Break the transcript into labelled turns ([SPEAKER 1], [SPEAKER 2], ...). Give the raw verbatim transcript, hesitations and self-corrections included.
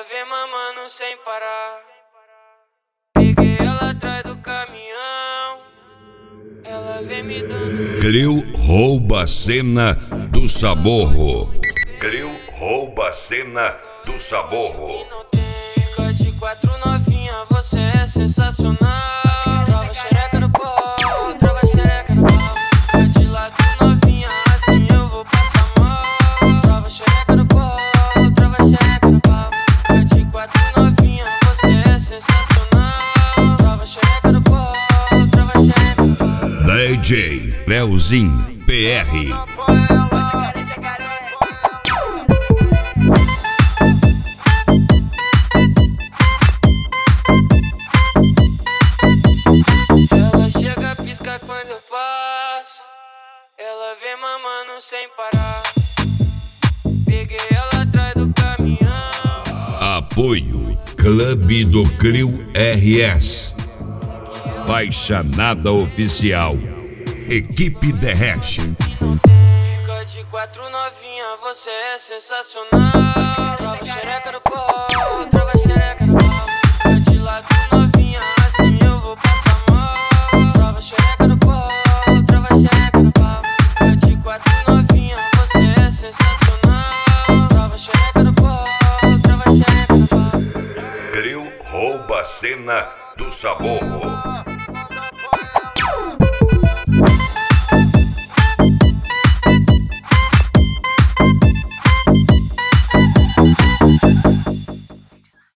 [SPEAKER 1] vem mamando sem parar. Peguei ela atrás do caminhão. Ela vem me dando.
[SPEAKER 2] Creu rouba a cena do Saborro. Creu rouba a cena do Saborro.
[SPEAKER 1] Fica de quatro novinha, você é sensacional. Trava a xereca no pó, trava a xereca no pó. Fica de lado novinha, assim eu vou passar mal. Trava a xereca no pó, trava a xereca no pau. Fica de quatro novinha, você é sensacional. Trava a xereca no pó, trava a xereca no pau.
[SPEAKER 2] D J Leozinho P R.
[SPEAKER 1] Quando eu passo, ela vem mamando sem parar. Peguei ela atrás do caminhão.
[SPEAKER 2] Apoio Clube do Creu R S. Baixa Nada Oficial. Equipe Derrete.
[SPEAKER 1] Fica de quatro novinha, você é sensacional. Trava a xereca no pó, trava a xereca no pau. Fica de lado novinha, assim eu vou passar mal. Trava a xereca no pó, trava a xereca no pau. Fica de quatro novinha, você é sensacional. Trava a xereca no pó, trava a xereca no pau.
[SPEAKER 2] Creu rouba a cena do Saborro.